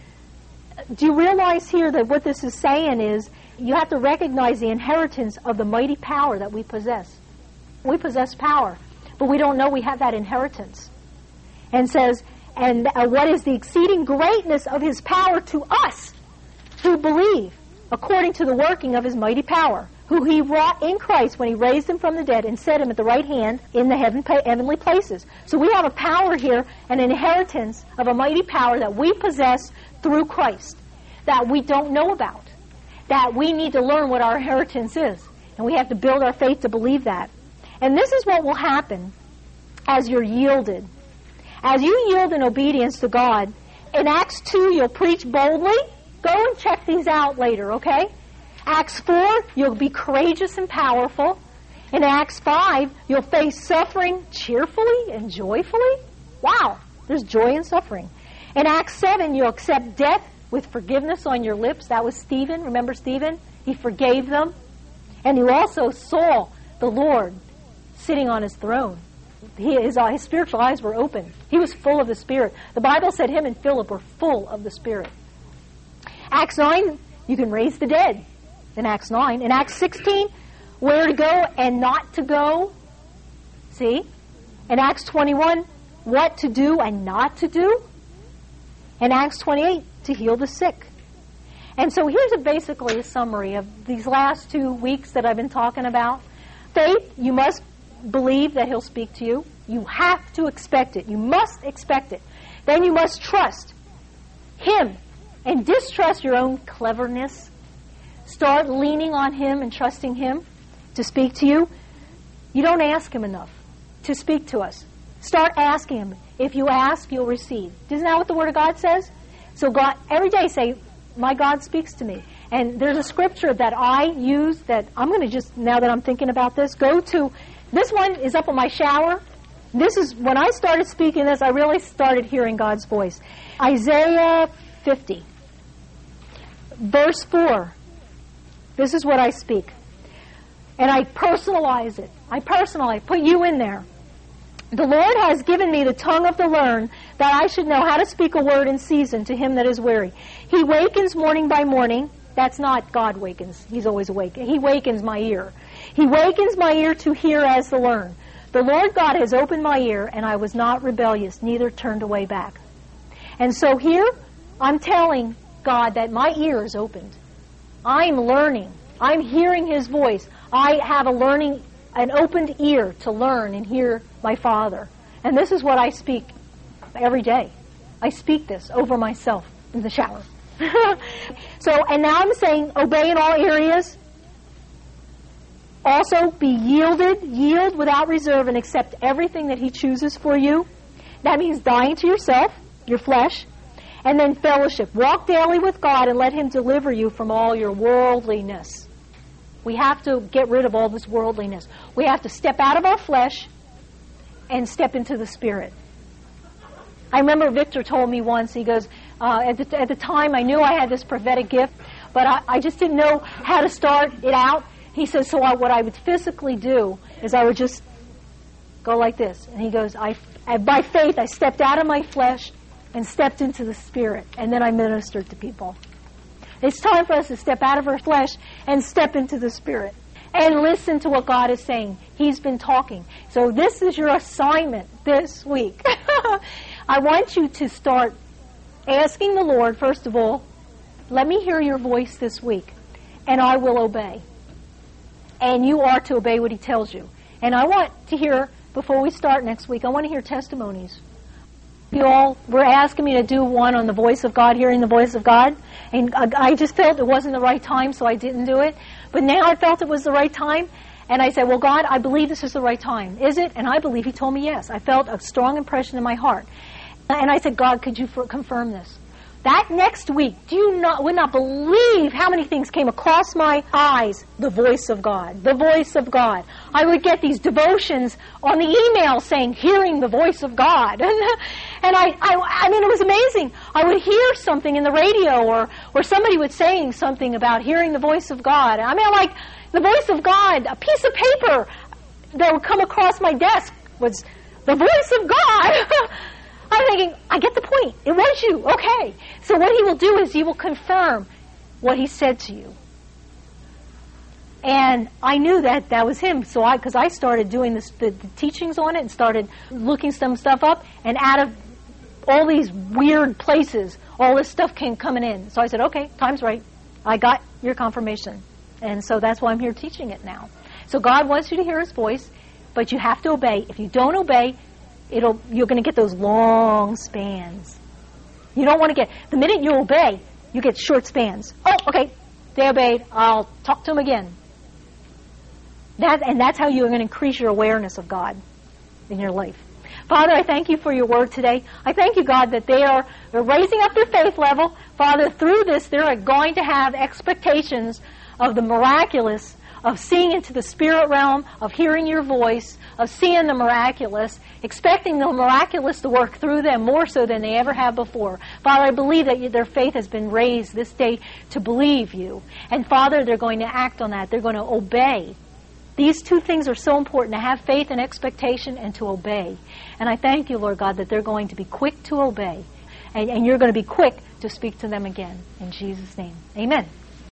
Do you realize here that what this is saying is you have to recognize the inheritance of the mighty power that we possess. We possess power, but we don't know we have that inheritance. And says, and what is the exceeding greatness of his power to us who believe, according to the working of his mighty power, who he wrought in Christ when he raised him from the dead and set him at the right hand in the heavenly places. So we have a power here, an inheritance of a mighty power that we possess through Christ, that we don't know about, that we need to learn what our inheritance is. And we have to build our faith to believe that. And this is what will happen as you're yielded. As you yield in obedience to God, in Acts 2, you'll preach boldly. Go and check these out later, okay? Acts 4, you'll be courageous and powerful. In Acts 5, you'll face suffering cheerfully and joyfully. Wow, there's joy in suffering. In Acts 7, you'll accept death with forgiveness on your lips. That was Stephen. Remember Stephen? He forgave them. And you also saw the Lord sitting on his throne. His spiritual eyes were open. He was full of the Spirit. The Bible said him and Philip were full of the Spirit. Acts 9, you can raise the dead. In Acts 9. In Acts 16, where to go and not to go. See? In Acts 21, what to do and not to do. In Acts 28, to heal the sick. And so here's basically a summary of these last 2 weeks that I've been talking about. Faith, you must believe that he'll speak to you. You have to expect it. You must expect it. Then you must trust him and distrust your own cleverness. Start leaning on him and trusting him to speak to you. You don't ask him enough to speak to us. Start asking him. If you ask, you'll receive. Isn't that what the Word of God says? So God, every day say, my God speaks to me. And there's a scripture that I use that I'm going to just, now that I'm thinking about this, go to. This one is up on my shower. This is, when I started speaking this, I really started hearing God's voice. Isaiah 50, verse 4. This is what I speak. And I personalize it. Put you in there. The Lord has given me the tongue of the learned, that I should know how to speak a word in season to him that is weary. He wakens morning by morning. That's not God wakens. He's always awake. He wakens my ear. He wakens my ear to hear as the learned. The Lord God has opened my ear, and I was not rebellious, neither turned away back. And so here, I'm telling God that my ear is opened. I'm learning. I'm hearing His voice. I have an opened ear to learn and hear my Father. And this is what I speak every day. I speak this over myself in the shower. And now I'm saying, obey in all areas. Also, be yield without reserve, and accept everything that He chooses for you. That means dying to yourself, your flesh, and then fellowship. Walk daily with God and let Him deliver you from all your worldliness. We have to get rid of all this worldliness. We have to step out of our flesh and step into the Spirit. I remember Victor told me once, he goes, at the time I knew I had this prophetic gift, but I just didn't know how to start it out. He says, so what I would physically do is I would just go like this. And he goes, by faith, I stepped out of my flesh and stepped into the Spirit. And then I ministered to people. It's time for us to step out of our flesh and step into the Spirit. And listen to what God is saying. He's been talking. So this is your assignment this week. I want you to start asking the Lord, first of all, let me hear your voice this week, and I will obey. And you are to obey what He tells you. And I want to hear, before we start next week, I want to hear testimonies. You all were asking me to do one on the voice of God, hearing the voice of God. And I just felt it wasn't the right time, so I didn't do it. But now I felt it was the right time. And I said, well, God, I believe this is the right time. Is it? And I believe He told me yes. I felt a strong impression in my heart. And I said, God, could you confirm this? That next week, would not believe how many things came across my eyes. The voice of God. The voice of God. I would get these devotions on the email saying, hearing the voice of God. And I mean, it was amazing. I would hear something in the radio or somebody was saying something about hearing the voice of God. I mean, like, the voice of God, a piece of paper that would come across my desk was the voice of God. I'm thinking, I get the point. It was you. Okay. So what He will do is He will confirm what He said to you. And I knew that was Him. So because I started doing the teachings on it and started looking some stuff up, and out of all these weird places, all this stuff came coming in. So I said, okay, time's right. I got your confirmation. And so that's why I'm here teaching it now. So God wants you to hear His voice, but you have to obey. If you don't obey, you're going to get those long spans. You don't want to the minute you obey, you get short spans. Oh, okay, they obeyed. I'll talk to them again. That's how you're going to increase your awareness of God in your life. Father, I thank You for Your word today. I thank You, God, that they're raising up their faith level. Father, through this, they're going to have expectations of the miraculous, of seeing into the spirit realm, of hearing Your voice, of seeing the miraculous, expecting the miraculous to work through them more so than they ever have before. Father, I believe that their faith has been raised this day to believe You. And Father, they're going to act on that. They're going to obey. These two things are so important, to have faith and expectation and to obey. And I thank You, Lord God, that they're going to be quick to obey. And You're going to be quick to speak to them again. In Jesus' name, amen.